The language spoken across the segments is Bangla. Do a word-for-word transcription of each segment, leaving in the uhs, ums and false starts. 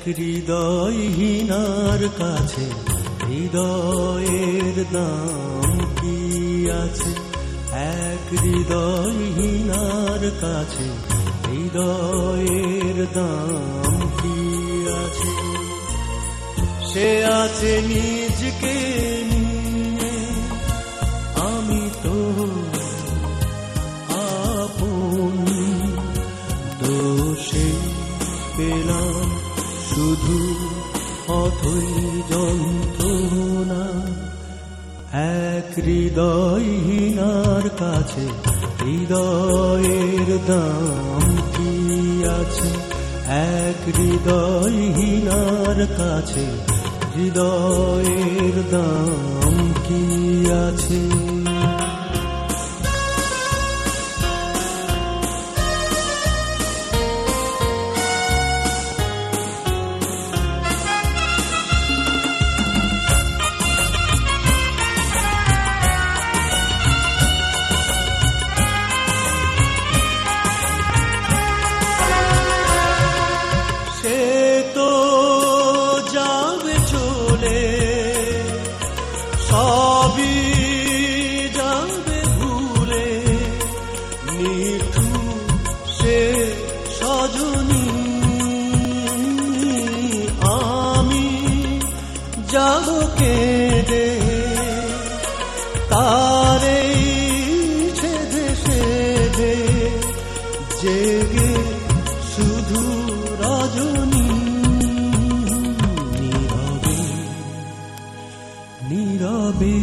হৃদয়হীনার কাছে হৃদয়ের দাম কি আছে? এক হৃদয়হীনার কাছে হৃদয়ের দাম কি আছে? সে আছে নিজকে নিয়ে, আমি তো আপন, দোষে পেলাম শুধু অথই যন্ত্রণা। এক হৃদয়হীনার কাছে হৃদয়ের দাম কি আছে? এক হৃদয়হীনার কাছে হৃদয়ের দাম কি আছে? সবই যাবে ভুলে, নিঠু সে সজনী, আমি যাব কেঁদে তারে ছেদে ছেদে, জেগে শুধু রজনী। নীরবে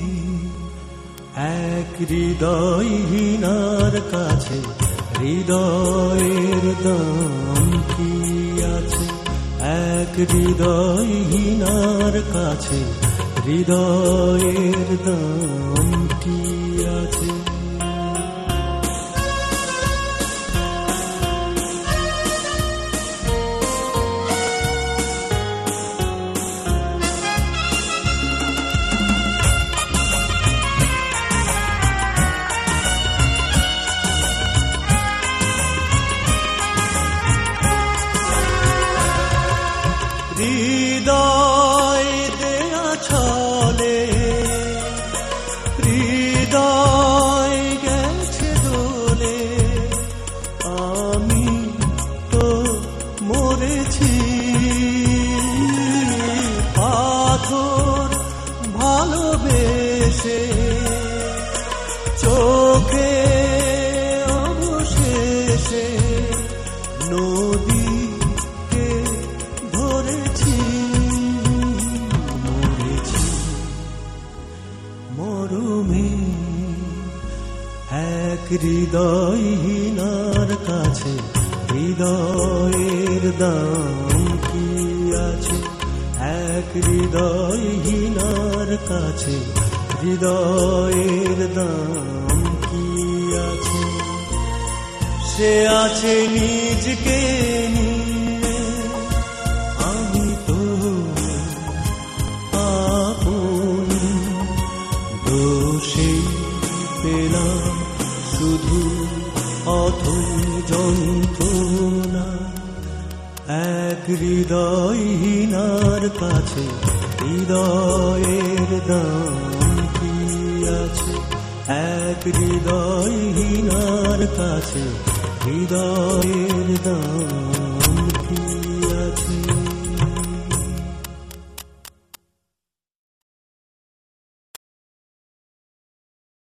এক হৃদয়হীনার কাছে হৃদয়ের দাম কি আছে? এক হৃদয়হীনার কাছে হৃদয়ের দাম কি আছে? হৃদয় দেয়া ছলে হৃদয় গেছে দোলে, আমি তো মরেছি পাথর ভালোবেসে, চোখে অবশেষে নদী মরুমি। এক হৃদয়হীনার কাছে হৃদয়ের দাম কি আছে? এক হৃদয়হীনার কাছে হৃদয়ের দাম কি আছে? সে আছে নিজকে নিয়ে, আমি তো আপন, দোষে পেলাম শুধু অথই যন্ত্রণা। এক হৃদয়হীনার কাছে হৃদয়ের দাম কি আছে? এক হৃদয়হীনার কাছে হৃদয়ের দাম